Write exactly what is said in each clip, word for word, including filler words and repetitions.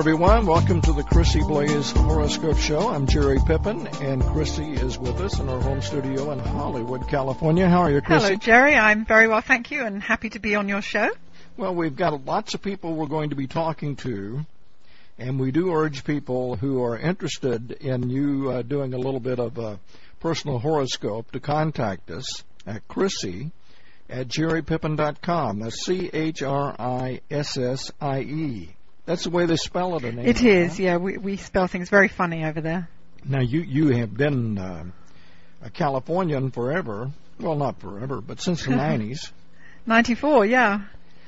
everyone. Welcome to the Chrissy Blaze Horoscope Show. I'm Jerry Pippin, and Chrissy is with us in our home studio in Hollywood, California. How are you, Chrissy? Hello, Jerry. I'm very well, thank you, and happy to be on your show. Well, we've got lots of people we're going to be talking to, and we do urge people who are interested in you uh, doing a little bit of a personal horoscope to contact us at Chrissy at jerry pippin dot com. That's C H R I S S I E. That's the way they spell it in English. It is, yeah. We we spell things very funny over there. Now, you, you have been uh, a Californian forever. Well, not forever, but since the nineties. ninety-four, yeah.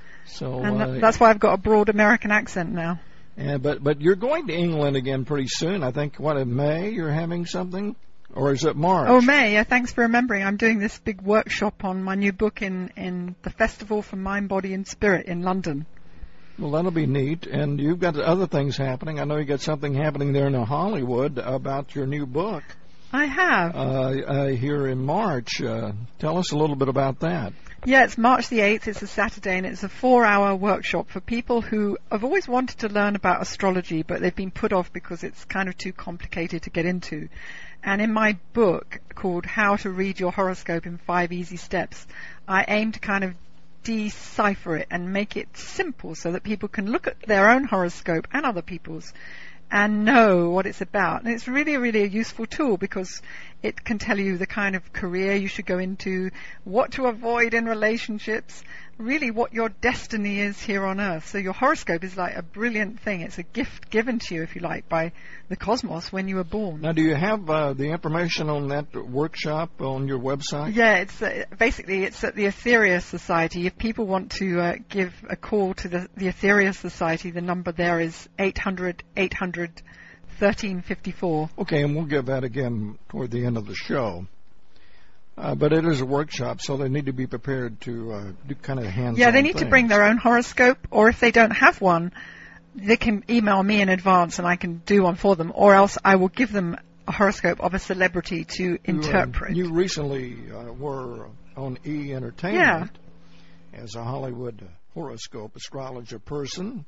So and uh, that's why I've got a broad American accent now. Yeah, but, but you're going to England again pretty soon. I think, what, in May you're having something? Or is it March? Oh, May, yeah, thanks for remembering. I'm doing this big workshop on my new book in, in the Festival for Mind, Body and Spirit in London. Well, that'll be neat. And you've got other things happening. I know you got something happening there in Hollywood about your new book. I have. Uh, uh, here in March. Uh, tell us a little bit about that. Yeah, it's March the eighth. It's a Saturday, and it's a four-hour workshop for people who have always wanted to learn about astrology, but they've been put off because it's kind of too complicated to get into. And in my book called How to Read Your Horoscope in Five Easy Steps, I aim to kind of decipher it and make it simple so that people can look at their own horoscope and other people's and know what it's about. And it's really, really a useful tool because it can tell you the kind of career you should go into, what to avoid in relationships, really what your destiny is here on Earth. So your horoscope is like a brilliant thing. It's a gift given to you, if you like, by the cosmos when you were born. Now, do you have uh, the information on that workshop on your website? Yeah, it's uh, basically it's at the Aetherius Society. If people want to uh, give a call to the, the Aetherius Society, the number there is eight hundred, eight hundred, thirteen fifty-four. Okay, and we'll give that again toward the end of the show. Uh, but it is a workshop, so they need to be prepared to uh, do kind of hands-on Yeah, they need things. to bring their own horoscope, or if they don't have one, they can email me in advance and I can do one for them, or else I will give them a horoscope of a celebrity to interpret. You, uh, you recently uh, were on E! Entertainment yeah. as a Hollywood horoscope astrologer person.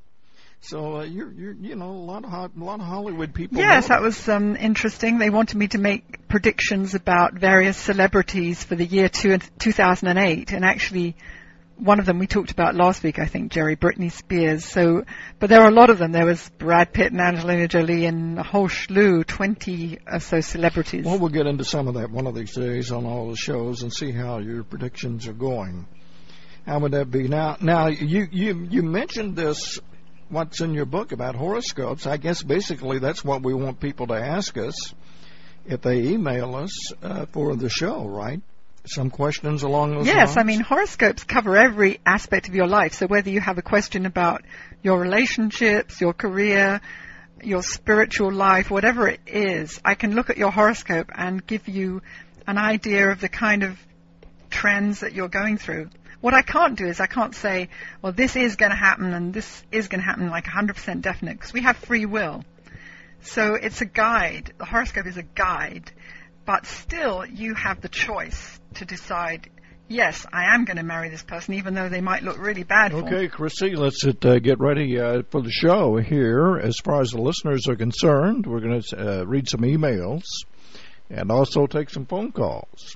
So uh, you're, you're, you know, a lot of a lot of Hollywood people. Yes, know. that was um, interesting. They wanted me to make predictions about various celebrities for the year two, two thousand eight, and actually, one of them we talked about last week, I think, Jerry, Britney Spears. So, but there were a lot of them. There was Brad Pitt and Angelina Jolie and a whole slew, twenty or so celebrities. Well, we'll get into some of that one of these days on all the shows and see how your predictions are going. How would that be? Now, now you you you mentioned this. What's in your book about horoscopes? I guess basically that's what we want people to ask us if they email us uh, for the show, right? Some questions along those yes, lines? Yes, I mean, horoscopes cover every aspect of your life. So whether you have a question about your relationships, your career, your spiritual life, whatever it is, I can look at your horoscope and give you an idea of the kind of trends that you're going through. What I can't do is I can't say, well, this is going to happen and this is going to happen like one hundred percent definite, because we have free will. So it's a guide. The horoscope is a guide. But still, you have the choice to decide, yes, I am going to marry this person, even though they might look really bad for me. Okay, Chrissy, let's uh, get ready uh, for the show here. As far as the listeners are concerned, we're going to uh, read some emails and also take some phone calls.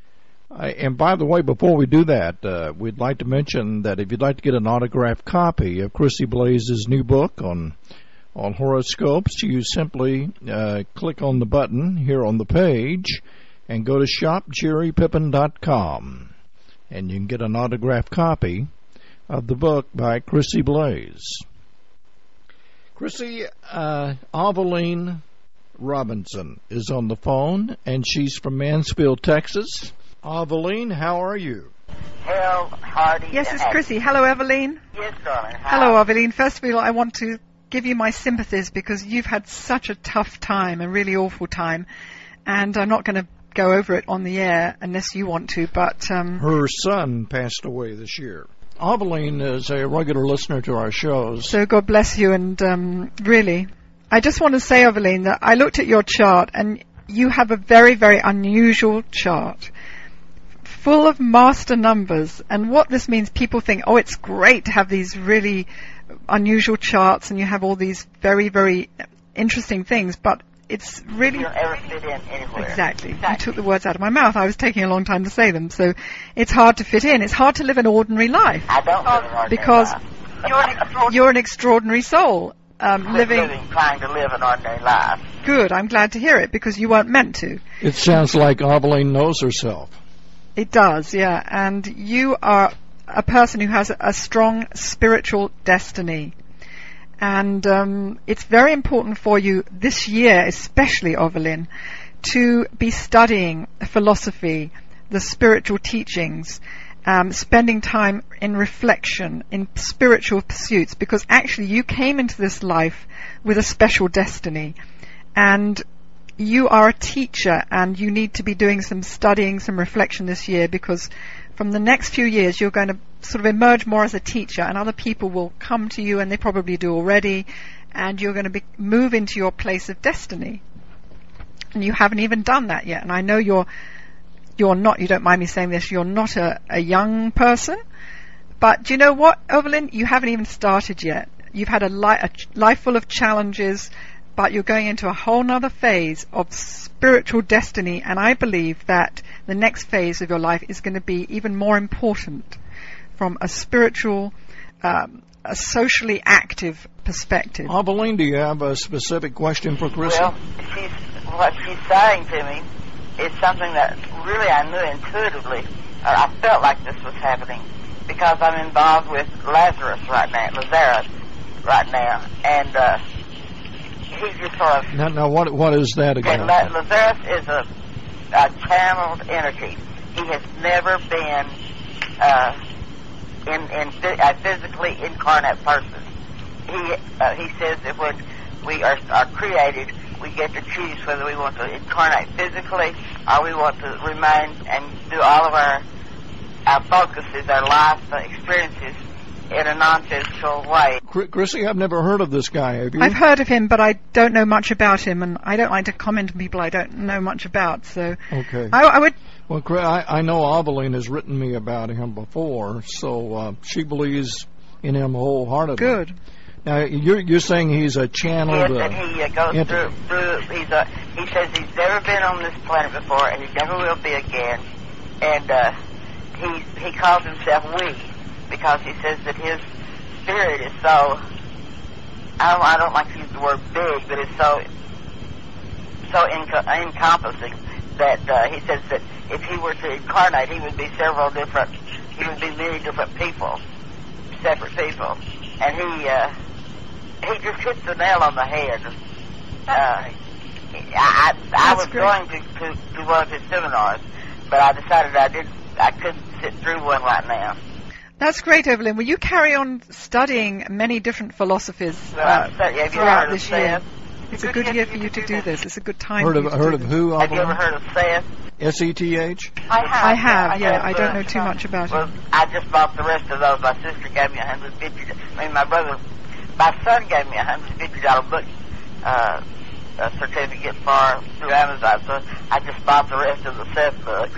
Uh, and by the way, before we do that, uh, we'd like to mention that if you'd like to get an autographed copy of Chrissy Blaze's new book on on horoscopes, you simply uh, click on the button here on the page and go to shop jerry pippin dot com, and you can get an autographed copy of the book by Chrissy Blaze. Chrissy, uh, Aveline Robinson is on the phone, and she's from Mansfield, Texas. Aveline, how are you? Hello, Hardy. Yes, it's Chrissy. Hello, Eveline. Yes, darling. How? Hello, Eveline. First of all, I want to give you my sympathies because you've had such a tough time, a really awful time, and I'm not going to go over it on the air unless you want to, but... Um, Her son passed away this year. Aveline is a regular listener to our shows. So God bless you, and um, really, I just want to say, Eveline, that I looked at your chart, and you have a very, very unusual chart. full of master numbers. And what this means, people think, oh, it's great to have these really unusual charts and you have all these very, very interesting things, but it's really... You don't ever fit in anywhere. Exactly. exactly. You took the words out of my mouth. I was taking a long time to say them. So it's hard to fit in. It's hard to live an ordinary life. I don't live an ordinary because life. You're an, extraordinary, you're an extraordinary soul. Um, living, living, trying to live an ordinary life. Good. I'm glad to hear it because you weren't meant to. It sounds like Aveline knows herself. It does, yeah. And you are a person who has a strong spiritual destiny. And um, it's very important for you this year, especially, Ovelyn, to be studying philosophy, the spiritual teachings, um, spending time in reflection, in spiritual pursuits, because actually you came into this life with a special destiny. And you are a teacher, and you need to be doing some studying, some reflection this year, because from the next few years you're going to sort of emerge more as a teacher, and other people will come to you, and they probably do already, and you're going to be, move into your place of destiny. And you haven't even done that yet. And I know you're you're not, you don't mind me saying this, you're not a, a young person, but do you know what, Ovelyn? You haven't even started yet. You've had a, li- a ch- life full of challenges, but you're going into a whole nother phase of spiritual destiny, and I believe that the next phase of your life is going to be even more important from a spiritual, um, a socially active perspective. Aveline, do you have a specific question for Chrissy? Well, she's, what she's saying to me is something that really I knew intuitively, or I felt like this was happening, because I'm involved with Lazarus right now, Lazarus right now, and uh, he's just sort of... Now, now what, what is that again? La- Lazarus is a, a channeled energy. He has never been uh, in, in a physically incarnate person. He uh, he says that when we are, are created, we get to choose whether we want to incarnate physically or we want to remain and do all of our our focuses, our life experiences in a non-physical way. Chrissy, I've never heard of this guy. Have you? I've heard of him, but I don't know much about him, and I don't like to comment on people I don't know much about. So, okay. I, I would. Well, I, I know Aveline has written me about him before, so uh, she believes in him wholeheartedly. Good. Now, you're you're saying he's a channeled. Yes, and he uh, goes enter- through. through he's a, he says he's never been on this planet before, and he never will be again. And uh, he he calls himself we, because he says that his spirit is so. I don't I don't like to use the word big, but it's so so enc- encompassing that uh, he says that if he were to incarnate, he would be several different. He would be many different people, separate people, and he. Uh, He just hits the nail on the head. Uh, I, I, I was great. going to, to, to one of his seminars, but I decided I did I couldn't sit through one right now. That's great, Evelyn. Will you carry on studying many different philosophies Well, uh, I'm sorry, have you throughout heard of this year? Seth? It's a good year for you to do this. It's a good time Heard for of you to heard do of this. who? Have you ever Aveline? heard of Seth? S E T H. I have. I have, yeah. have, I don't uh, know too much about Well, it. I just bought the rest of those. My sister gave me a hundred fifty. I mean, my brother, my son gave me a hundred fifty dollar book uh, a certificate for through Amazon. So I just bought the rest of the Seth books.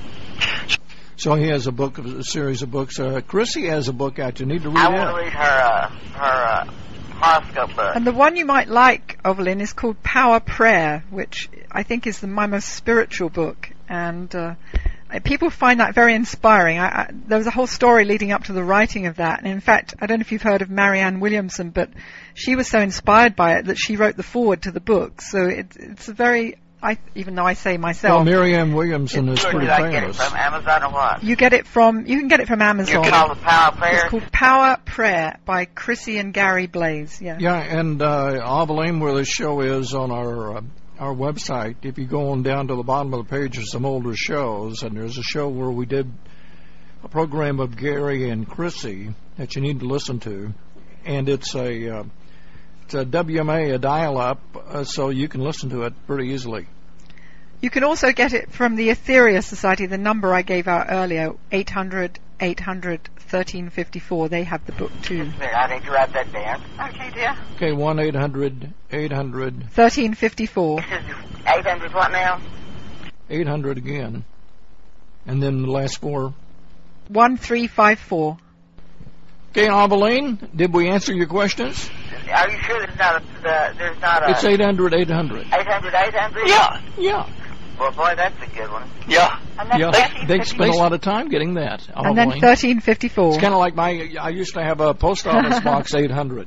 So he has a book, of a series of books. Uh, Chrissy has a book out. You need to read I it. want to read her uh, her uh, horoscope book. And the one you might like, Evelyn, is called Power Prayer, which I think is the, my most spiritual book. And uh, people find that very inspiring. I, I, there was a whole story leading up to the writing of that. And in fact, I don't know if you've heard of Marianne Williamson, but she was so inspired by it that she wrote the foreword to the book. So it, it's a very... I, even though I say myself, Well, Marianne Williamson is Where pretty did I get it famous. from? Amazon or what? you get it from you can get it from You Amazon. call the Power Prayer? It's called Power Prayer by Chrissy and Gary Blaze. Yeah. Yeah, and uh, Aveline, where the show is on our uh, our website, if you go on down to the bottom of the page, there's some older shows, and there's a show where we did a program of Gary and Chrissy that you need to listen to, and it's a uh, it's a W M A, a dial-up, uh, so you can listen to it pretty easily. You can also get it from the Etheria Society, the number I gave out earlier, eight hundred, eight hundred, thirteen fifty-four. They have the book too. I need to write that down. Okay, dear. Okay, one eight hundred, eight hundred, thirteen fifty-four. This is eight hundred what now? eight hundred again. And then the last four. one three five four. Okay, Avaline, did we answer your questions? Are you sure there's not a, the, there's not a... It's eight hundred eight hundred. eight hundred eight hundred? Yeah. Yeah. Well, boy, that's a good one. Yeah. And that's Yeah, thirteen they fifty. spend a lot of time getting that. And then Avaline. thirteen fifty-four. It's kind of like my, I used to have a post office box eight hundred.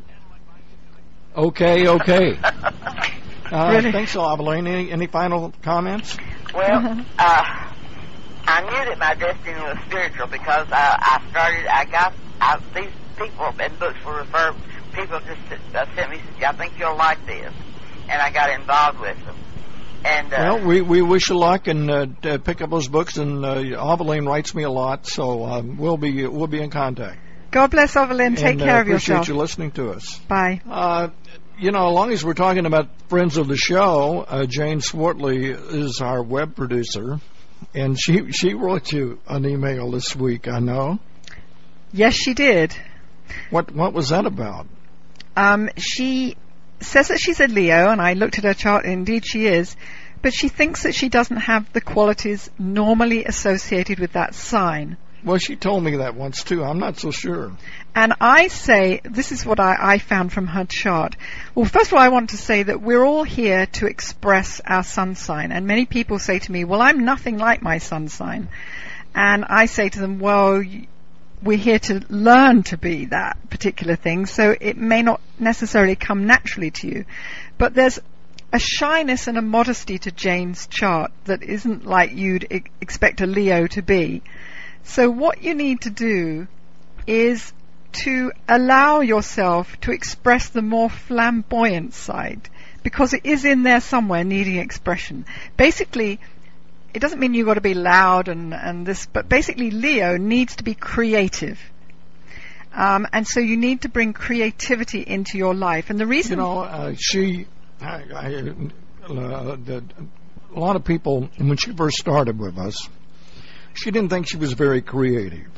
Okay, okay. Uh, Really? Thanks, Avaline. Any, any final comments? Well, uh, I knew that my destiny was spiritual because I, I started, I got, I, these people and books were referred, people just uh, sent me, said, I think you'll like this. And I got involved with them. And, uh, Well, we, we wish you luck and uh, to pick up those books. And uh, Avaline writes me a lot, so um, we'll be we'll be in contact. God bless Evelyn. Take and, care uh, of yourself. Appreciate you listening to us. Bye. Uh, you know, as long as we're talking about friends of the show, uh, Jane Swartley is our web producer, and she she wrote you an email this week. I know. Yes, she did. What what was that about? Um, she says that she's a Leo, and I looked at her chart, and indeed she is, but she thinks that she doesn't have the qualities normally associated with that sign. Well, she told me that once, too. I'm not so sure. And I say, this is what I, I found from her chart. Well, first of all, I want to say that we're all here to express our sun sign. And many people say to me, well, I'm nothing like my sun sign. And I say to them, well, we're here to learn to be that particular thing, so it may not necessarily come naturally to you. But there's a shyness and a modesty to Jane's chart that isn't like you'd e- expect a Leo to be. So what you need to do is to allow yourself to express the more flamboyant side, because it is in there somewhere needing expression. Basically, it doesn't mean you've got to be loud and, and this, but basically Leo needs to be creative. Um, and so you need to bring creativity into your life. And the reason... You know, uh, she... I, I, uh, the, a lot of people, when she first started with us, she didn't think she was very creative.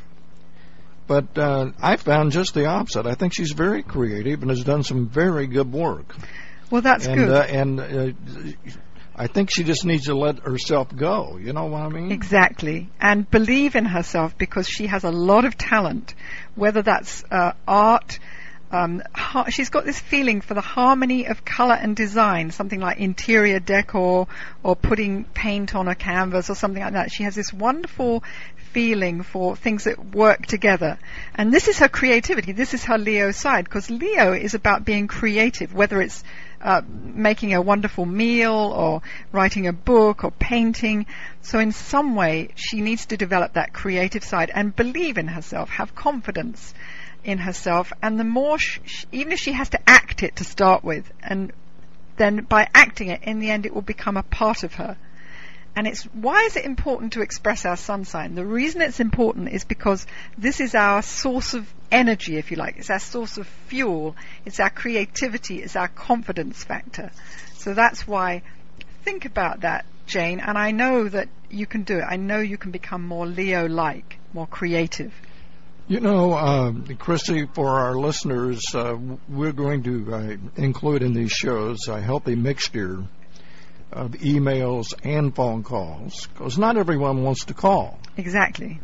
But uh, I found just the opposite. I think she's very creative and has done some very good work. Well, that's and, good. Uh, and uh, I think she just needs to let herself go. You know what I mean? Exactly. And believe in herself, because she has a lot of talent, whether that's uh, art. Um, ha- she's got this feeling for the harmony of color and design, something like interior decor or putting paint on a canvas or something like that. She has this wonderful feeling for things that work together. And this is her creativity. This is her Leo side, because Leo is about being creative, whether it's uh, making a wonderful meal or writing a book or painting. So in some way, she needs to develop that creative side and believe in herself, have confidence in herself. And the more, sh- sh- even if she has to act it to start with, and then by acting it, in the end, it will become a part of her. And it's, why is it important to express our sun sign? The reason it's important is because this is our source of energy, if you like. It's our source of fuel. It's our creativity. It's our confidence factor. So that's why, think about that, Jane. And I know that you can do it. I know you can become more Leo-like, more creative. You know, uh, Christy, for our listeners, uh, we're going to uh, include in these shows a healthy mixture of emails and phone calls, because not everyone wants to call. Exactly.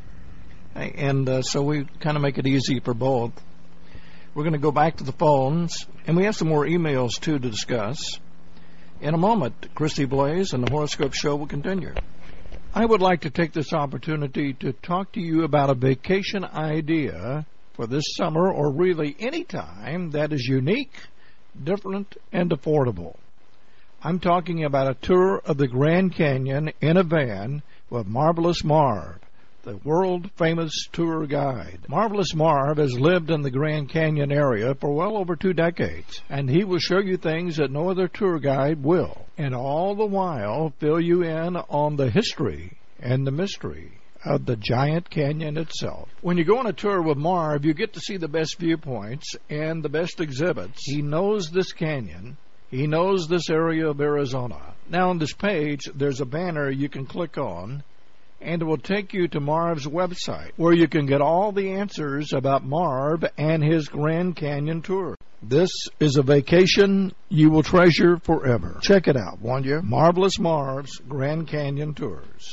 And uh, so we kind of make it easy for both. We're going to go back to the phones, and we have some more emails, too, to discuss. In a moment, Christy Blaze and the Horoscope Show will continue. I would like to take this opportunity to talk to you about a vacation idea for this summer, or really any time, that is unique, different, and affordable. I'm talking about a tour of the Grand Canyon in a van with Marvelous Marv, the world-famous tour guide. Marvelous Marv has lived in the Grand Canyon area for well over two decades, and he will show you things that no other tour guide will, and all the while fill you in on the history and the mystery of the giant canyon itself. When you go on a tour with Marv, you get to see the best viewpoints and the best exhibits. He knows this canyon. He knows this area of Arizona. Now on this page, there's a banner you can click on, and it will take you to Marv's website, where you can get all the answers about Marv and his Grand Canyon tour. This is a vacation you will treasure forever. Check it out, won't you? Marvelous Marv's Grand Canyon Tours.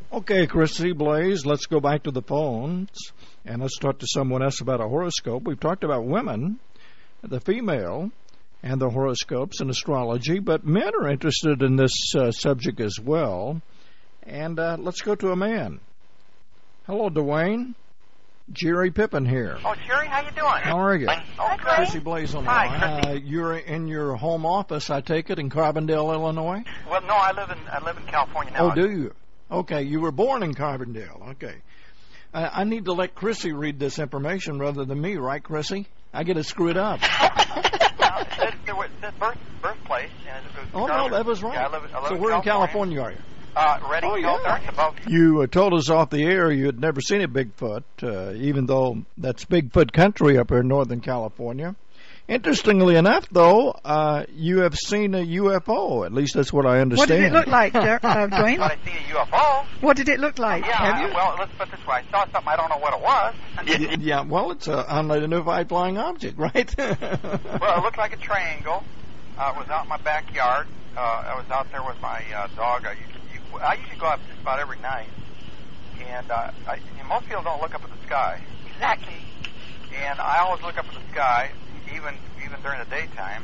Okay, Chrissy Blaze, let's go back to the phones, and let's talk to someone else about a horoscope. We've talked about women, the female, and the horoscopes and astrology, but men are interested in this uh, subject as well. And uh, let's go to a man. Hello, Dwayne. Jerry Pippin here. Oh, Jerry, how you doing? How are you? Oh, good. Chrissy Blaze on the Hi, line. Chrissy. Uh, you're in your home office, I take it, in Carbondale, Illinois? Well, no, I live in I live in California now. Oh, do you? Okay, you were born in Carbondale. Okay. Uh, I need to let Chrissy read this information rather than me, right, Chrissy? I get it screwed up. Well, it says there was it says birth birthplace. And it was Oh, no, that was right. Yeah, I live, I live so in we're in California. California, are you? Uh, Redding, Oh, yeah. California, above. You uh, told us off the air you had never seen a Bigfoot, uh, even though that's Bigfoot country up here in Northern California. Interestingly enough, though, uh, you have seen a U F O. At least that's what I understand. What did it look like, Jer- uh, But Dwayne? I see a U F O. What did it look like? Yeah, Have you? well, let's put it this way. I saw something, I don't know what it was. Y- yeah, well, it's an unidentified flying object, right? Well, it looked like a triangle. Uh, it was out in my backyard. Uh, I was out there with my uh, dog. I usually, I usually go out just about every night. And uh, I, and most people don't look up at the sky. Exactly. And I always look up at the sky, even even during the daytime.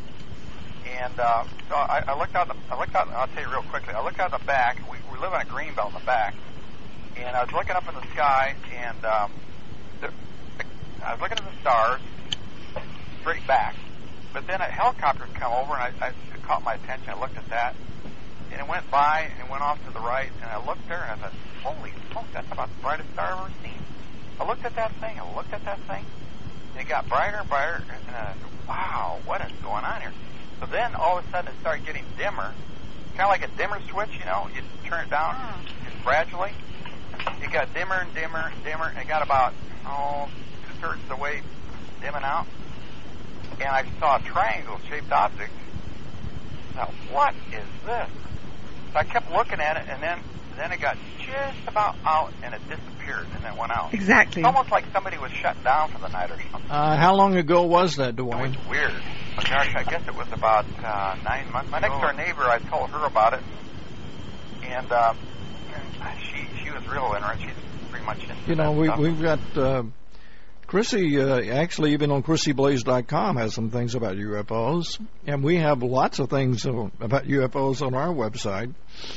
And uh, so I, I looked out. The, I looked out. I'll tell you real quickly. I looked out the back. We, we live on a green belt in the back. And I was looking up in the sky, and um, the, I was looking at the stars straight back. But then a helicopter come over, and I, I, it caught my attention. I looked at that, and it went by and went off to the right. And I looked there, and I thought, "Holy smoke! That's about the brightest star I've ever seen." I looked at that thing. I looked at that thing. And it got brighter and brighter, and I thought, "Wow, what is going on here?" So then, all of a sudden, it started getting dimmer, kind of like a dimmer switch. You know, you turn it down just gradually. It got dimmer and dimmer and dimmer, and it got about oh two thirds of the way dimming out. And I saw a triangle-shaped object. I thought, what is this? So I kept looking at it, and then then it got just about out, and it disappeared, and then went out. Exactly. It's almost like somebody was shut down for the night or something. uh, how long ago was that, It Dwayne? was weird. Oh, gosh, I guess it was about uh, nine months. My next door neighbor, I told her about it, and uh, she she was real interested. She's pretty much into You know, that we, stuff. we've got uh, Chrissy, uh, actually, even on Chrissy Blaze dot com has some things about U F Os, and we have lots of things uh, about U F Os on our website.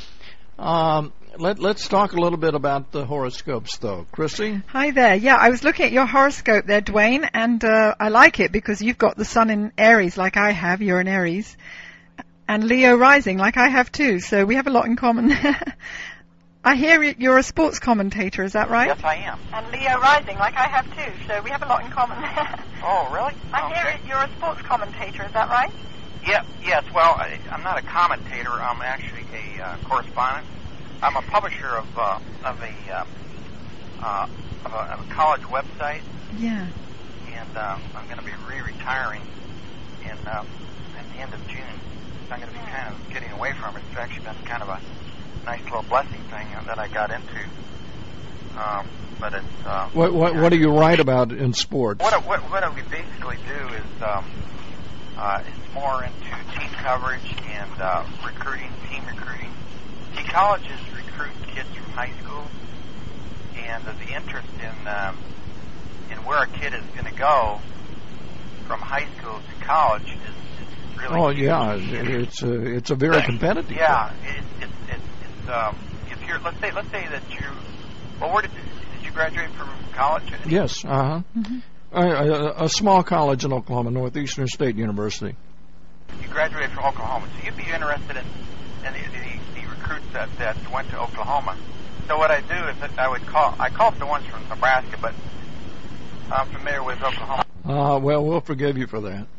Um, let, let's talk a little bit about the horoscopes, though. Chrissy? Hi there. Yeah, I was looking at your horoscope there, Dwayne, and uh, I like it because you've got the sun in Aries like I have. You're in Aries. And Leo rising like I have too. So we have a lot in common. I hear you're a sports commentator. Is that right? Yes, I am. And Leo rising, like I have too, so we have a lot in common. Oh, really? I okay. hear you're a sports commentator, is that right? Yeah, yes. Well, I, I'm not a commentator. I'm actually a uh, correspondent. I'm a publisher of uh, of a, uh, uh, of a of a college website, Yeah. and uh, I'm going to be re-retiring in uh, at the end of June. So I'm going to be kind of getting away from it. It's actually been kind of a nice little blessing thing that I got into. Um, but it's uh, What, what, what do you write about in sports? What what what we basically do is um, uh, it's more into team coverage and uh, recruiting, team recruiting. See, colleges recruit kids from high school, and uh, the interest in um, in where a kid is going to go from high school to college is, is really Oh, huge. yeah, it's a, it's a very competitive. Yeah, it's it's it's, it's um, if you're let's say let's say that you well where did did you graduate from college? Yes, uh-huh. Mm-hmm. A, a, a small college in Oklahoma, Northeastern State University. You graduated from Oklahoma, so you'd be interested in, in the, the, the recruits that, that went to Oklahoma. So what I do is that I would call, I call for the ones from Nebraska, but I'm familiar with Oklahoma. Uh, well, we'll forgive you for that.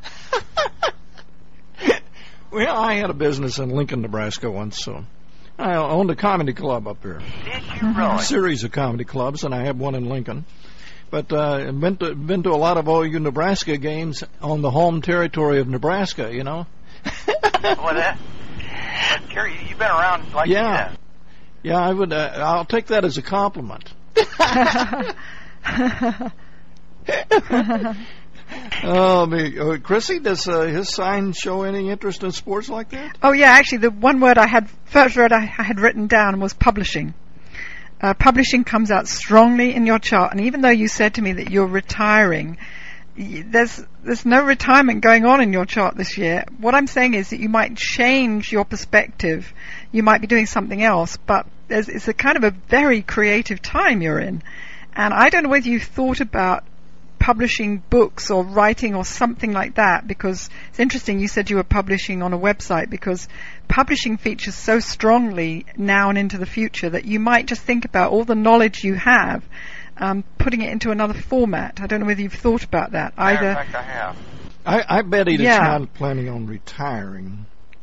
Well, I had a business in Lincoln, Nebraska once, so I owned a comedy club up there. Did you really? A series of comedy clubs, and I have one in Lincoln. But uh, been to been to a lot of O U Nebraska games on the home territory of Nebraska. You know. Well, that, but Kerry, you've been around like Yeah. that. Yeah, I would. Uh, I'll take that as a compliment. Oh, me, uh, Chrissy, does uh, his sign show any interest in sports like that? Oh yeah, actually the one word I had, first word I, I had written down was publishing. Uh, publishing comes out strongly in your chart, and even though you said to me that you're retiring, y- there's there's no retirement going on in your chart this year. What I'm saying is that you might change your perspective. You might be doing something else, but there's, it's a kind of a very creative time you're in. And I don't know whether you've thought about publishing books or writing or something like that, because it's interesting you said you were publishing on a website, because publishing features so strongly now and into the future that you might just think about all the knowledge you have, um, putting it into another format. I don't know whether you've thought about that either. In fact, I have. I, I bet he's Yeah. not planning on retiring.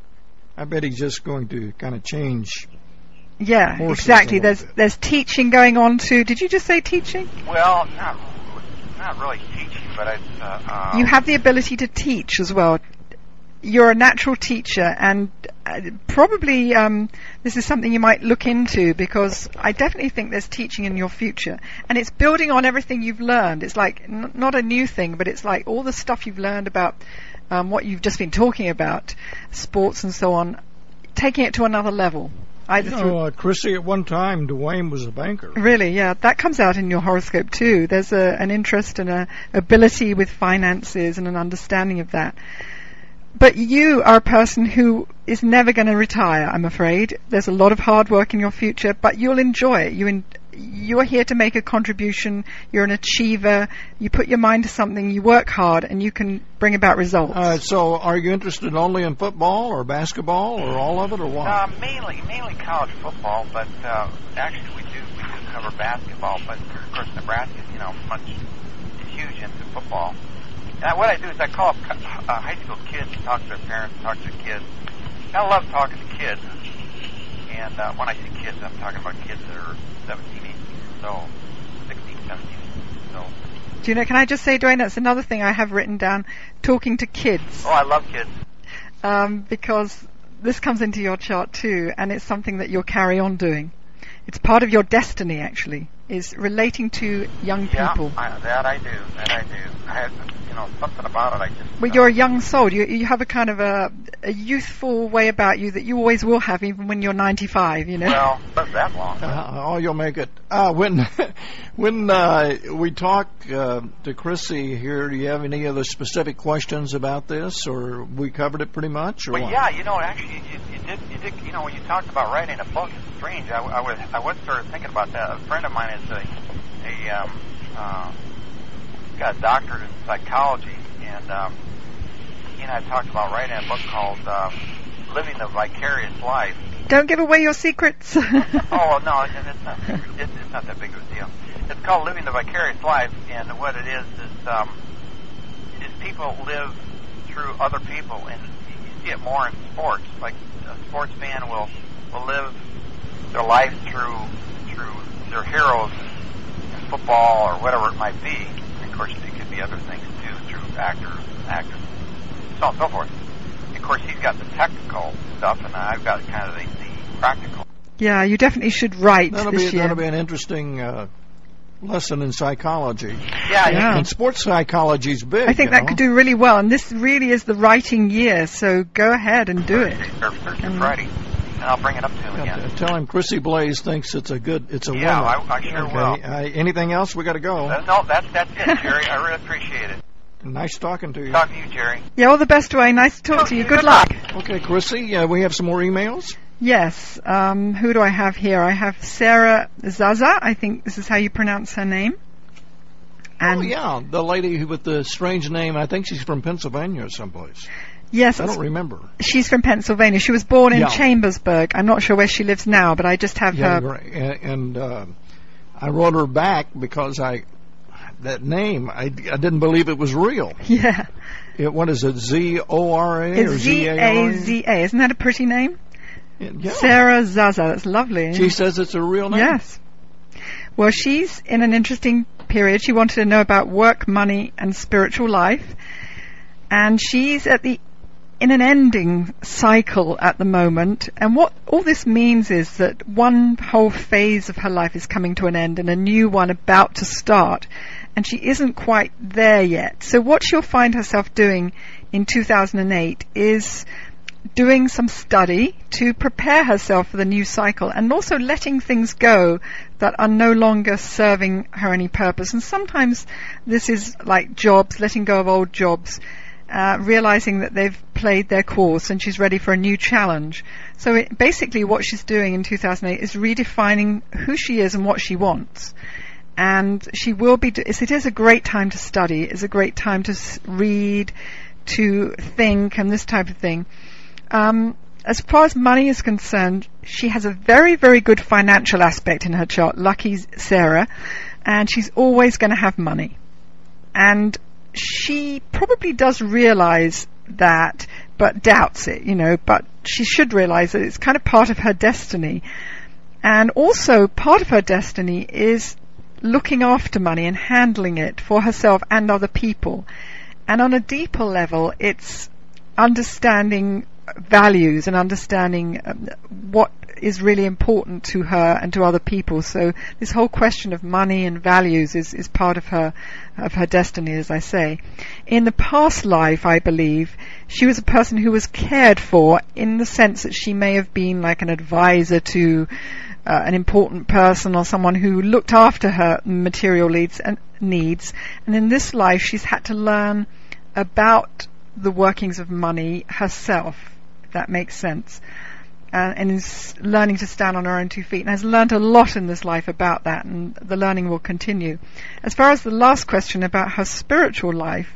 I bet he's just going to kind of change. Yeah, Horses exactly. a little There's bit. there's teaching going on too. Did you just say teaching? Well, not not really teaching, but I. Uh, uh, You have the ability to teach as well. You're a natural teacher, and uh, probably um, this is something you might look into, because I definitely think there's teaching in your future, and it's building on everything you've learned. It's like n- not a new thing, but it's like all the stuff you've learned about um, what you've just been talking about, sports and so on, taking it to another level. Either You through know, uh, Chrissy, at one time, Dwayne was a banker. Really, yeah, that comes out in your horoscope too. There's a, an interest and a ability with finances and an understanding of that. But you are a person who is never going to retire, I'm afraid. There's a lot of hard work in your future, but you'll enjoy it. You in, you're here to make a contribution. You're an achiever. You put your mind to something. You work hard, and you can bring about results. Uh, so, are you interested only in football or basketball or all of it, or what? Uh, mainly, mainly college football, but uh, actually we do we do cover basketball. But of course, Nebraska, you know, much is huge into football. And what I do is I call up uh, high school kids and talk to their parents, talk to their kids. And I love talking to kids. And uh, when I say kids, I'm talking about kids that are seventeen, eighteen years old, sixteen, seventeen years old. Do you know, can I just say, Dwayne, that's another thing I have written down, talking to kids. Oh, I love kids. Um, because this comes into your chart too, and it's something that you'll carry on doing. It's part of your destiny, actually, is relating to young people. Yeah, I, that I do. That I do. I had, you know, something about it. I just. Well, uh, you're a young soul. You you have a kind of a, a youthful way about you that you always will have, even when you're ninety-five. You know. Well, not that long. Uh, oh, you'll make it. Uh, when when uh, we talk uh, to Chrissy here, do you have any other specific questions about this, or we covered it pretty much? Or Well, what? yeah, you know, actually, you, you did. You did. You know, when you talked about writing a book, it's strange. I, I was I was sort of thinking about that. A friend of mine is a a um, uh, got a doctorate in psychology, and um, he and I talked about writing a book called um, "Living the Vicarious Life." Don't give away your secrets. Oh no, it's, it's not. It's, it's not that big of a deal. It's called "Living the Vicarious Life," and what it is is um, is people live through other people, and you see it more in sports. Like a sports fan will will live their life through through their heroes in football or whatever it might be. And of course, it could be other things too, through actors, actors, so on and so forth. Of course, he's got the technical stuff, and I've got kind of the, the practical. Yeah, you definitely should write That'll this be year. that'll be an interesting uh, lesson in psychology. Yeah, Yeah. And sports psychology is big. I think you that know? could do really well, and this really is the writing year, so go ahead and do it. Thursday, Mm. Friday, and I'll bring it up to him Yeah, again. tell him Chrissy Blaze thinks it's a good, it's a Yeah, winner. I, I sure okay. will. Uh, anything else? We got to go. Uh, no, that's that's it, Jerry. I really appreciate it. Nice talking to you. Talk to you, Jerry. Yeah, all the best, Dwayne. Nice to talk to you. Good luck. Okay, Chrissy, uh, we have some more emails. Yes. Um, who do I have here? I have Sarah Zaza. I think this is how you pronounce her name. And oh, yeah, the lady who with the strange name. I think she's from Pennsylvania or someplace. yes, I don't remember. she's from Pennsylvania. She was born in Yeah. Chambersburg. I'm not sure where she lives now, but I just have Yeah, her. right. and, and uh, I wrote her back because I that name I, I didn't believe it was real. Yeah. It, what is it? Z O R A It's or Z Z A A R Z A. Isn't that a pretty name? Yeah. Sarah Zaza. That's lovely. She says it's a real name. Yes. Well, she's in an interesting period. She wanted to know about work, money, and spiritual life. And she's at the in an ending cycle at the moment. And what all this means is that one whole phase of her life is coming to an end and a new one about to start. and she isn't quite there yet. So what she'll find herself doing in two thousand eight is doing some study to prepare herself for the new cycle, and also letting things go that are no longer serving her any purpose. And sometimes this is like jobs, letting go of old jobs, uh, realizing that they've played their course and she's ready for a new challenge. So it, basically what she's doing in two thousand eight is redefining who she is and what she wants. And she will be, it is a great time to study, it's a great time to read, to think, and this type of thing. Um, as far as money is concerned, she has a very, very good financial aspect in her chart, lucky Sarah, and she's always going to have money. And she probably does realize that, but doubts it, you know, but she should realize that it's kind of part of her destiny. And also part of her destiny is looking after money and handling it for herself and other people. And on a deeper level, it's understanding values and understanding um, what is really important to her and to other people. So this whole question of money and values is, is part of her of her destiny, as I say. In the past life, I believe, she was a person who was cared for, in the sense that she may have been like an advisor to uh, an important person, or someone who looked after her material needs and needs. And in this life, she's had to learn about the workings of money herself, if that makes sense, uh, and is learning to stand on her own two feet, and has learned a lot in this life about that, and the learning will continue. As far as the last question about her spiritual life,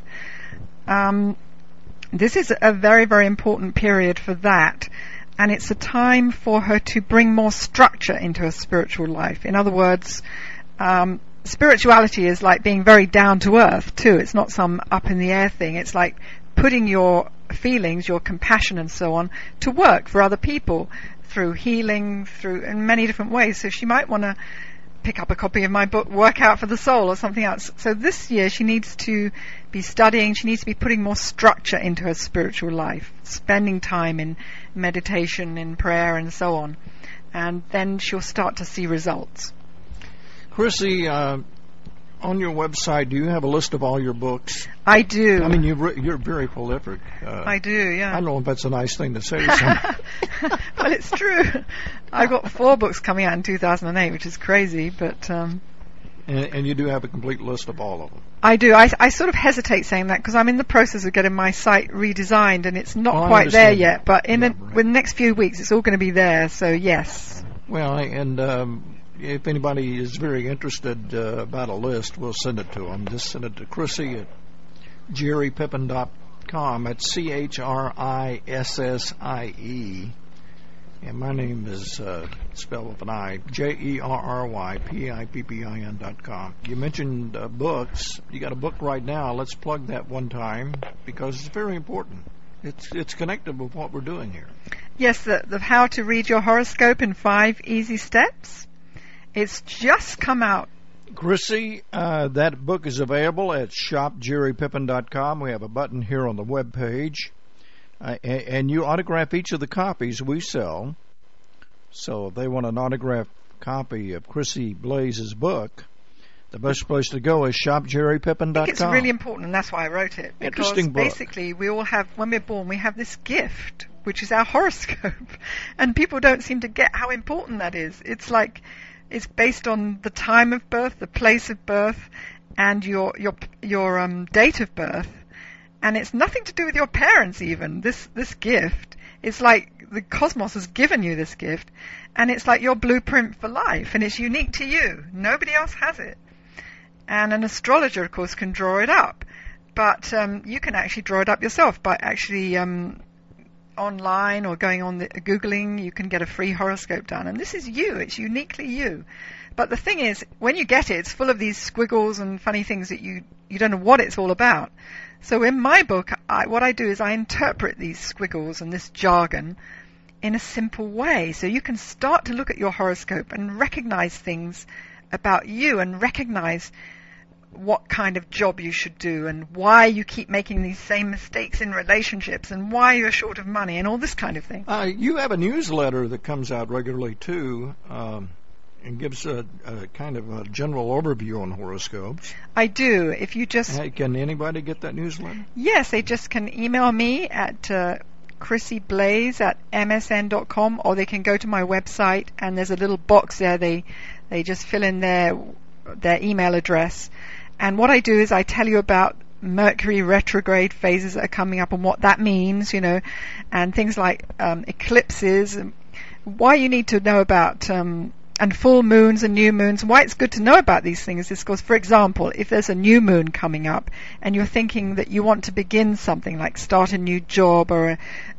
um, this is a very, very important period for that, and it's a time for her to bring more structure into her spiritual life. In other words, um, spirituality is like being very down to earth too. It's not some up in the air thing. It's like putting your feelings, your compassion and so on, to work for other people through healing, through in many different ways. So she might want to pick up a copy of my book, Work Out for the Soul, or something else. So this year she needs to be studying, she needs to be putting more structure into her spiritual life, spending time in meditation, in prayer and so on. And then she'll start to see results. Chrissy, uh, on your website, do you have a list of all your books? I do. I mean, you're, you're very prolific. Uh, I do, yeah. I don't know if that's a nice thing to say to someone. Well, it's true. I've got four books coming out in two thousand eight, which is crazy, but... Um, and, and you do have a complete list of all of them. I do. I, I sort of hesitate saying that because I'm in the process of getting my site redesigned, and it's not oh, quite there yet, but in yeah, the, right. within the next few weeks, it's all going to be there, so yes. Well, and... Um, if anybody is very interested uh, about a list, we'll send it to them. Just send it to Chrissy at jerry pippin dot com. That's C H R I S S I E. And my name is uh, spelled with an I, J E R R Y P I P P I N dot com. You mentioned uh, books. You got a book right now. Let's plug that one time because it's very important. It's it's connected with what we're doing here. Yes, the, the How to Read Your Horoscope in Five Easy Steps. It's just come out. Chrissy, uh, that book is available at shop jerry pippin dot com. We have a button here on the web page. Uh, and, and you autograph each of the copies we sell. So if they want an autographed copy of Chrissy Blaze's book, the best place to go is shop jerry pippin dot com. I think it's really important, and that's why I wrote it. Because Interesting book. Basically, we all have, when we're born, we have this gift, which is our horoscope. And people don't seem to get how important that is. It's like... It's based on the time of birth, the place of birth, and your your your um, date of birth, and it's nothing to do with your parents even. This this gift, it's like the cosmos has given you this gift, and it's like your blueprint for life, and it's unique to you. Nobody else has it. And an astrologer, of course, can draw it up, but um, you can actually draw it up yourself by actually. Um, online or going on the Googling, you can get a free horoscope done. And this is you. It's uniquely you. But the thing is, when you get it, it's full of these squiggles and funny things that you, you don't know what it's all about. So in my book, I, what I do is I interpret these squiggles and this jargon in a simple way. So you can start to look at your horoscope and recognize things about you and recognize what kind of job you should do and why you keep making these same mistakes in relationships and why you're short of money and all this kind of thing. Uh, you have a newsletter that comes out regularly, too. Um, and gives a, a kind of a general overview on horoscopes. I do. If you just... Hey, can anybody get that newsletter? Yes, they just can email me at uh, Chrissy Blaze at M S N dot com, or they can go to my website, and there's a little box there. They they just fill in their their email address. And what I do is I tell you about Mercury retrograde phases that are coming up and what that means, you know, and things like um, eclipses, and why you need to know about um, and full moons and new moons. Why it's good to know about these things is because, for example, if there's a new moon coming up and you're thinking that you want to begin something like start a new job or a,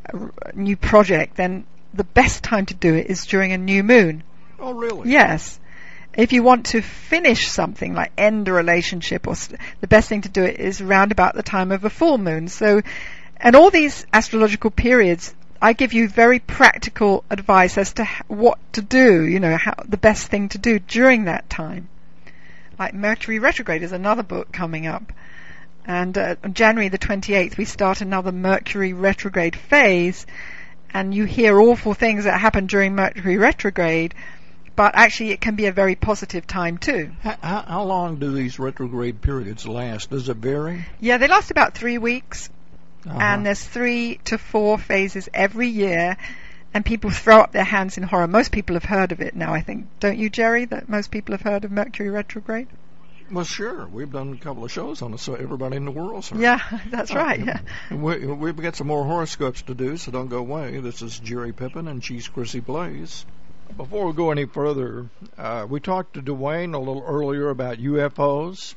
a new project, then the best time to do it is during a new moon. Oh, really? Yes. If you want to finish something like end a relationship, or st- the best thing to do it is round about the time of a full moon. So, and all these astrological periods, I give you very practical advice as to h- what to do, you know, how the best thing to do during that time. Like Mercury retrograde is another book coming up. And uh, on January the twenty-eighth, we start another Mercury retrograde phase. And you hear awful things that happen during Mercury retrograde, but actually it can be a very positive time too. How, how long do these retrograde periods last? Does it vary? Yeah, they last about three weeks. Uh-huh. And there's three to four phases every year, and people throw up their hands in horror. Most people have heard of it now, I think. Don't you, Jerry, that most people have heard of Mercury retrograde? Well, sure. We've done a couple of shows on it, so everybody in the world's heard. Yeah, that's right. Yeah. And we, we've got some more horoscopes to do, so don't go away. This is Jerry Pippin, and she's Chrissy Blaze. Before we go any further, uh, we talked to Dwayne a little earlier about U F Os.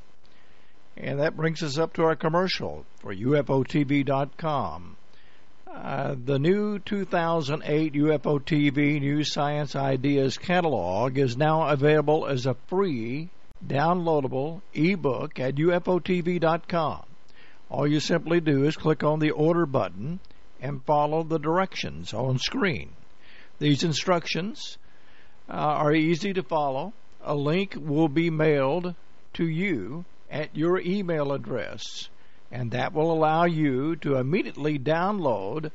And that brings us up to our commercial for U F O T V dot com. Uh, the new two thousand eight U F O T V New Science Ideas catalog is now available as a free, downloadable ebook at U F O T V dot com. All you simply do is click on the order button and follow the directions on screen. These instructions uh, are easy to follow. A link will be mailed to you at your email address, and that will allow you to immediately download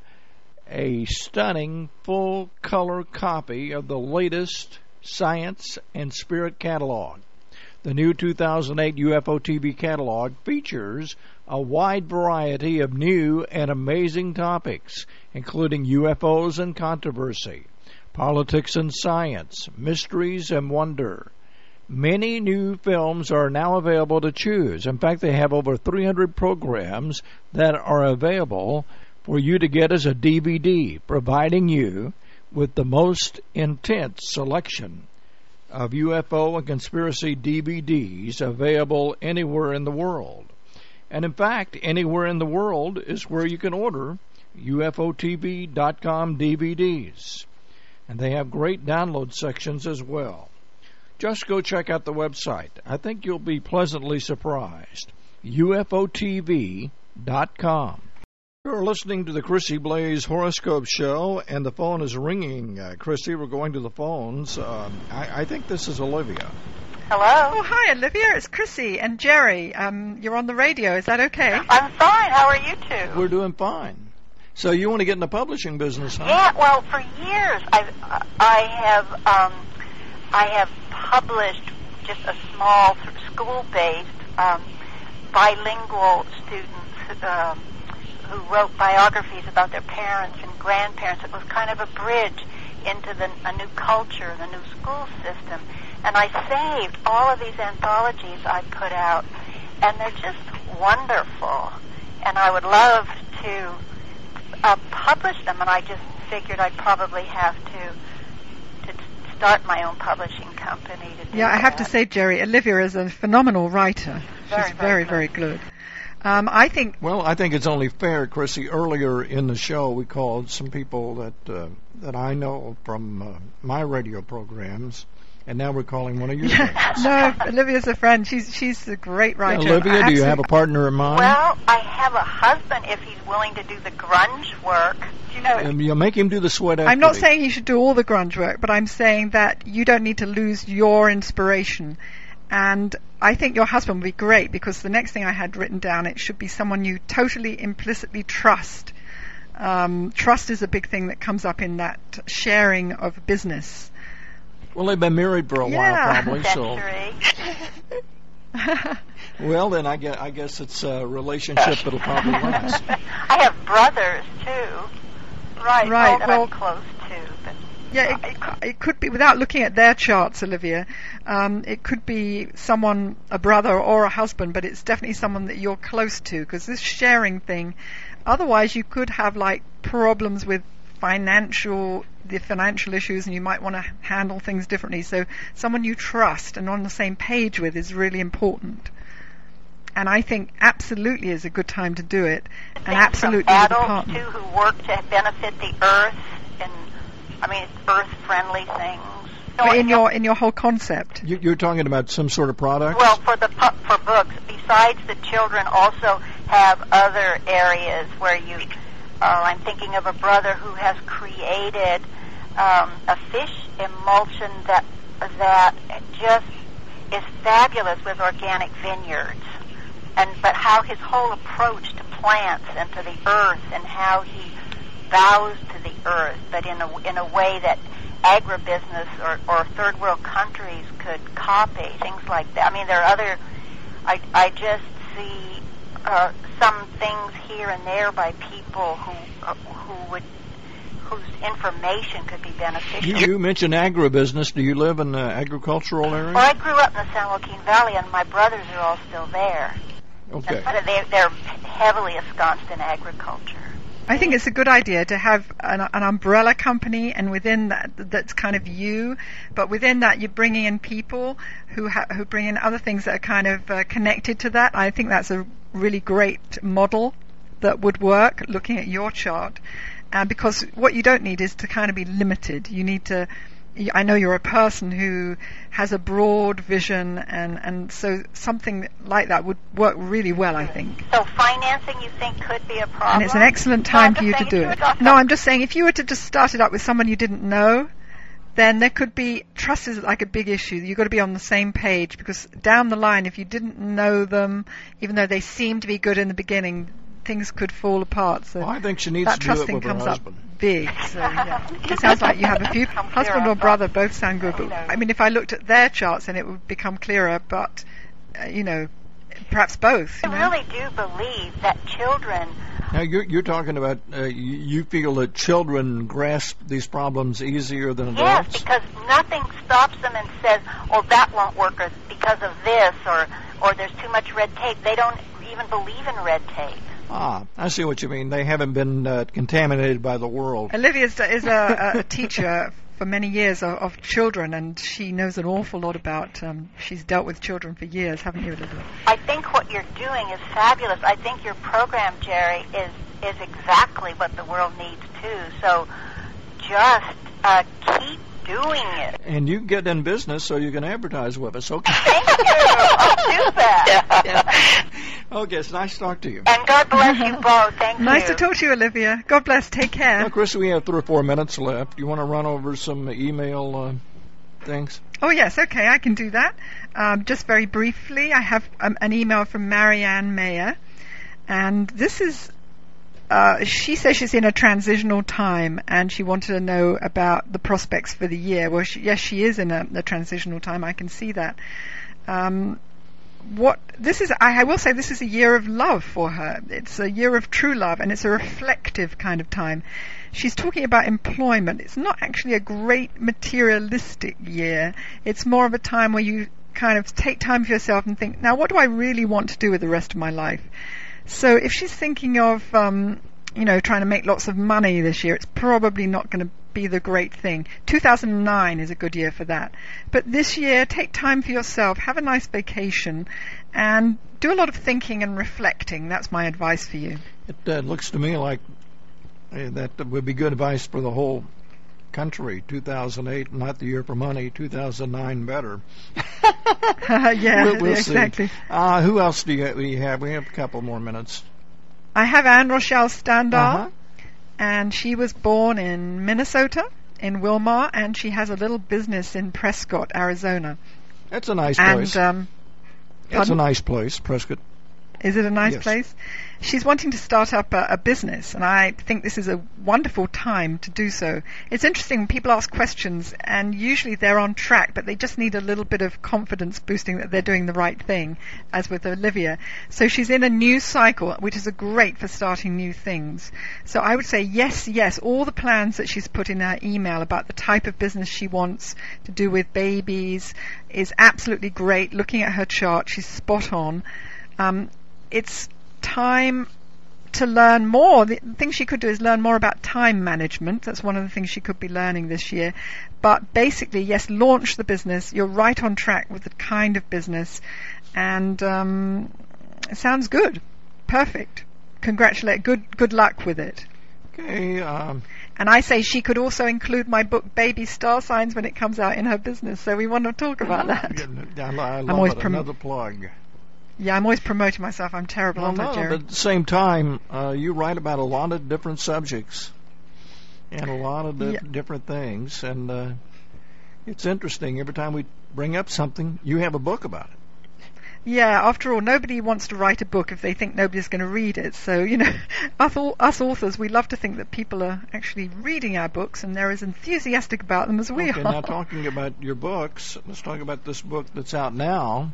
a stunning full-color copy of the latest science and spirit catalog. The new two thousand eight U F O T V catalog features a wide variety of new and amazing topics, including U F Os and controversy, politics and science, mysteries and wonder. Many new films are now available to choose. In fact, they have over three hundred programs that are available for you to get as a D V D, providing you with the most intense selection of U F O and conspiracy D V Ds available anywhere in the world. And in fact, anywhere in the world is where you can order U F O T V dot com D V Ds. And they have great download sections as well. Just go check out the website. I think you'll be pleasantly surprised. U F O T V dot com. You're listening to the Chrissy Blaze Horoscope Show, and the phone is ringing. Uh, Chrissy, we're going to the phones. Uh, I, I think this is Olivia. Hello? Oh, hi, Olivia. It's Chrissy and Jerry. Um, you're on the radio. Is that okay? I'm fine. How are you two? We're doing fine. So you want to get in the publishing business, huh? Yeah, well, for years I've, I have um, I have published just a small sort of school-based um, bilingual students um, who wrote biographies about their parents and grandparents. It was kind of a bridge into the, a new culture, the new school system. And I saved all of these anthologies I put out, and they're just wonderful. And I would love to uh, publish them, and I just figured I'd probably have to start my own publishing company to do Yeah, I have that. to say, Jerry, Olivia is a phenomenal writer. Very, She's very, very very good. Um, I think... Well, I think it's only fair, Chrissy. Earlier in the show, we called some people that uh, that I know from uh, my radio programs, and now we're calling one of your friends. No, Olivia's a friend. She's she's a great writer. Yeah, Olivia, do you have a partner in mind? Well, I have a husband if he's willing to do the grunge work. Do you know? Um, you'll make him do the sweat equity. I'm not saying you should do all the grunge work, but I'm saying that you don't need to lose your inspiration. And I think your husband would be great, because the next thing I had written down, it should be someone you totally implicitly trust. Um, trust is a big thing that comes up in that sharing of business. Well, they've been married for a Yeah. while, probably. So, Century. well, then I guess, I guess it's a relationship that'll probably last. I have brothers too. Right. Right, That well- I'm close to. But Yeah, it, it could be, without looking at their charts, Olivia, um, it could be someone, a brother or a husband, but it's definitely someone that you're close to, because this sharing thing, otherwise you could have like problems with financial, the financial issues, and you might want to handle things differently. So someone you trust and on the same page with is really important. And I think absolutely is a good time to do it, and things absolutely from with a adults partner. too who work to benefit the earth, and I mean earth-friendly things. But in your in your whole concept. You, you're talking about some sort of product? Well, for the pu- for books, besides the children, also have other areas where you. Uh, I'm thinking of a brother who has created um, a fish emulsion that that just is fabulous with organic vineyards, and but how his whole approach to plants and to the earth, and how he bows to the earth, but in a in a way that agribusiness or, or third world countries could copy, things like that. I mean, there are other. I I just see uh, some things here and there by people who uh, who would whose information could be beneficial. You, you mentioned agribusiness. Do you live in the agricultural area? Well, I grew up in the San Joaquin Valley, and my brothers are all still there. Okay. And they, they're heavily ensconced in agriculture. I think it's a good idea to have an, an umbrella company, and within that, that's kind of you. But within that, you're bringing in people who ha- who bring in other things that are kind of uh, connected to that. I think that's a really great model that would work. Looking at your chart, uh, because what you don't need is to kind of be limited. You need to. I know you're a person who has a broad vision, and, and so something like that would work really well, I think. So financing, you think, could be a problem? And it's an excellent No, time I'm for just you to saying do if you it. were to- No, I'm just saying if you were to just start it up with someone you didn't know, then there could be, trust is like a big issue. You've got to be on the same page, because down the line, if you didn't know them, even though they seemed to be good in the beginning, things could fall apart. So Well, I think she needs that to do it trusting with her comes husband. up big. So yeah. It sounds like you have a few, husband or brother, both sound good. But I mean, if I looked at their charts, then it would become clearer. But uh, you know, perhaps both. You know? I really do believe that children. Now, you're, you're talking about uh, you, you feel that children grasp these problems easier than Yes, adults? because nothing stops them and says, "Oh, that won't work," or because of this, or or there's too much red tape. They don't even believe in red tape. Ah, I see what you mean. They haven't been uh, contaminated by the world. Olivia is is a, a teacher for many years of, of children, and she knows an awful lot about. Um, she's dealt with children for years, haven't you, Olivia? I think what you're doing is fabulous. I think your program, Jerry, is is exactly what the world needs too. So just uh, keep doing it. And you get in business so you can advertise with us. Okay. Thank you. I'll do that. Okay, it's nice to talk to you. And God bless you both. Thank Nice you. to talk to you, Olivia. God bless. Take care. Now, Chris, we have three or four minutes left. You want to run over some email uh, things? Oh, yes, okay, I can do that. Um, just very briefly, I have um, an email from Marianne Mayer, and this is, uh, she says she's in a transitional time, and she wanted to know about the prospects for the year. Well, she, yes, she is in a, a transitional time, I can see that. Um, what this is, I, I will say this is a year of love for her. It's a year of true love, and it's a reflective kind of time. She's talking about employment. It's not actually a great materialistic year. It's more of a time where you kind of take time for yourself and think, now what do I really want to do with the rest of my life? So if she's thinking of, um, you know, trying to make lots of money this year, it's probably not going to be the great thing. two thousand nine is a good year for that. But this year, take time for yourself, have a nice vacation, and do a lot of thinking and reflecting. That's my advice for you. It uh, looks to me like uh, that would be good advice for the whole country. two thousand eight, not the year for money. two thousand nine, better. yeah, we'll, we'll exactly. See. Uh, who else do you, do you have? We have a couple more minutes. I have Anne Rochelle Standal, Uh-huh. and she was born in Minnesota, in Wilmar, and she has a little business in Prescott, Arizona. That's a nice And place. um, That's a pardon? nice place, Prescott. Is it a nice Yes. place? She's wanting to start up a, a business, and I think this is a wonderful time to do so. It's interesting when people ask questions, and usually they're on track, but they just need a little bit of confidence boosting that they're doing the right thing, as with Olivia. So she's in a new cycle, which is a great for starting new things. So I would say yes, yes, all the plans that she's put in her email about the type of business she wants to do with babies is absolutely great. Looking at her chart, she's spot on. Um, it's time to learn more. The thing she could do is learn more about time management. That's one of the things she could be learning this year. But basically, yes, launch the business. You're right on track with the kind of business. And um, it sounds good. Perfect. Congratulate. Good good luck with it. Okay. Um, And I say she could also include my book, Baby Star Signs, when it comes out in her business. So we want to talk about that. I, I love always it. prom- Another plug. Yeah, I'm always promoting myself. I'm terrible, Well, aren't I, no, Jerry? but at the same time, uh, you write about a lot of different subjects and a lot of di- Yeah. different things, and uh, it's interesting. Every time we bring up something, you have a book about it. Yeah, after all, nobody wants to write a book if they think nobody's going to read it. So, you know, us, au- us authors, we love to think that people are actually reading our books and they're as enthusiastic about them as we Okay, are. now talking about your books, let's talk about this book that's out now,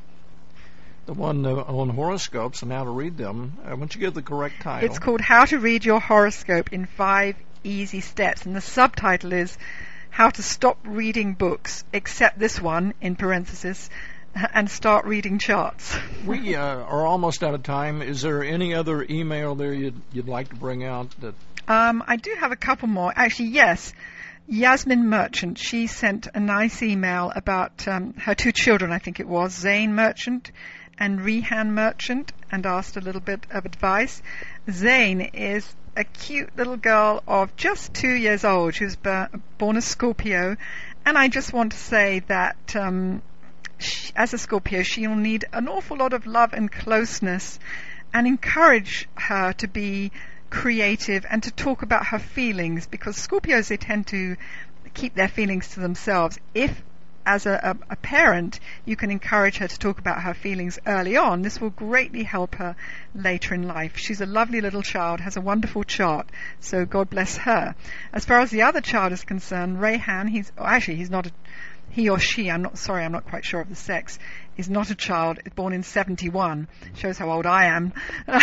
the one uh, on horoscopes and how to read them. Uh, why don't you give the correct title? It's called How to Read Your Horoscope in Five Easy Steps, and the subtitle is How to Stop Reading Books, except this one, in parenthesis, and start reading charts. We uh, are almost out of time. Is there any other email there you'd, you'd like to bring out? That Um, I do have a couple more. Actually, yes. Yasmin Merchant, she sent a nice email about um, her two children, I think it was, Zane Merchant and Rehan Merchant, and asked a little bit of advice. Zane is a cute little girl of just two years old. She was b- born a Scorpio, and I just want to say that um, she, as a Scorpio, she'll need an awful lot of love and closeness, and encourage her to be creative and to talk about her feelings, because Scorpios, they tend to keep their feelings to themselves. If as a, a, a parent you can encourage her to talk about her feelings early on, this will greatly help her later in life. She's a lovely little child, has a wonderful chart, so God bless her. As far as the other child is concerned, Rayhan, he's oh, actually he's not a he or she, I'm not sorry, I'm not quite sure of the sex, is not a child, born in seventy-one. Shows how old I am.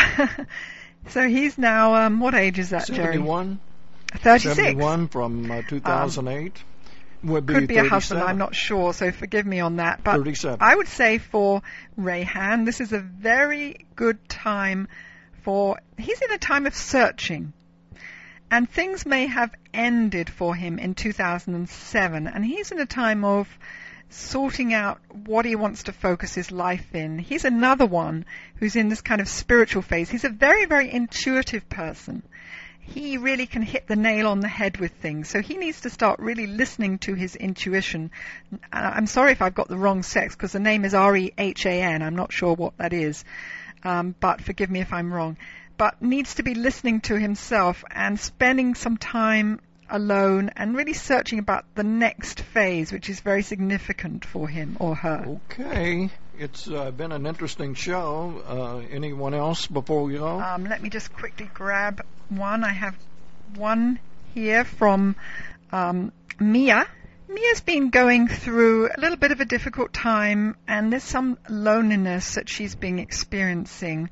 So he's now, um, what age is that, Jerry? seventy-one? thirty-six. seventy-one from uh, two thousand eight. Um, would be Could be a thirty-seven. husband, I'm not sure, so forgive me on that. But thirty-seven. I would say for Rayhan, this is a very good time for, he's in a time of searching. And things may have ended for him in two thousand seven, and he's in a time of sorting out what he wants to focus his life in. He's another one who's in this kind of spiritual phase. He's a very, very intuitive person. He really can hit the nail on the head with things, so he needs to start really listening to his intuition. I'm sorry if I've got the wrong sex, because the name is R E H A N. I'm not sure what that is, um, but forgive me if I'm wrong. But needs to be listening to himself and spending some time alone and really searching about the next phase, which is very significant for him or her. Okay. It's uh, been an interesting show. Uh, anyone else before we go? Um, let me just quickly grab one. I have one here from um, Mia. Mia's been going through a little bit of a difficult time, and there's some loneliness that she's been experiencing.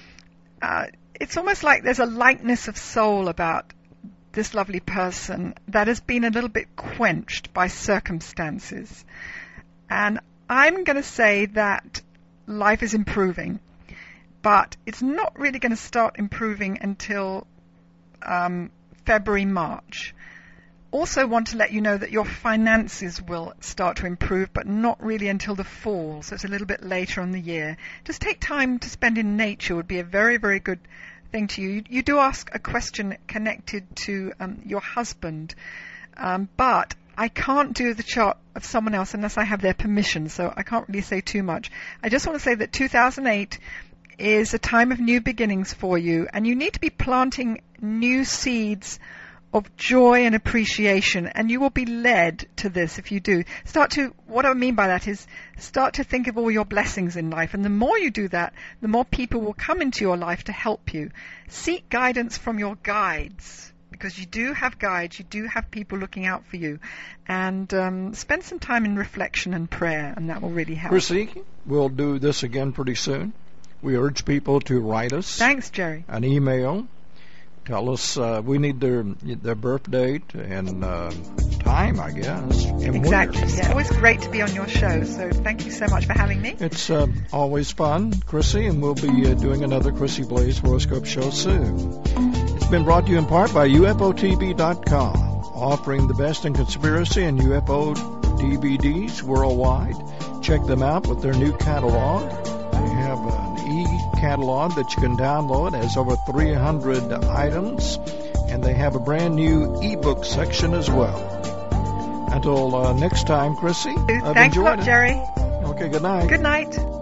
Uh, it's almost like there's a lightness of soul about this lovely person that has been a little bit quenched by circumstances. And I'm going to say that life is improving, but it's not really going to start improving until um, February, March. Also want to let you know that your finances will start to improve, but not really until the fall, so it's a little bit later in the year. Just take time to spend in nature would be a very, very good thing to you. You, you do ask a question connected to um, your husband, um, but I can't do the chart of someone else unless I have their permission, so I can't really say too much. I just want to say that two thousand eight is a time of new beginnings for you, and you need to be planting new seeds of joy and appreciation, and you will be led to this if you do. Start to, what I mean by that is, start to think of all your blessings in life, and the more you do that, the more people will come into your life to help you. Seek guidance from your guides, because you do have guides, you do have people looking out for you, and um, spend some time in reflection and prayer, and that will really help. Chrissy, we'll do this again pretty soon. We urge people to write us. Thanks, Jerry. An email. Tell us, uh, we need their their birth date and uh, time, I guess. And exactly. where. Yeah, always great to be on your show. So thank you so much for having me. It's uh, always fun, Chrissy, and we'll be uh, doing another Chrissy Blaze horoscope show soon. It's been brought to you in part by U F O T V dot com, offering the best in conspiracy and U F O D V Ds worldwide. Check them out with their new catalog. They have an e-catalog that you can download. It has over three hundred items, and they have a brand new e-book section as well. Until uh, next time, Chrissy, I've Thanks a enjoyed lot, it. Jerry. Okay, good night. Good night.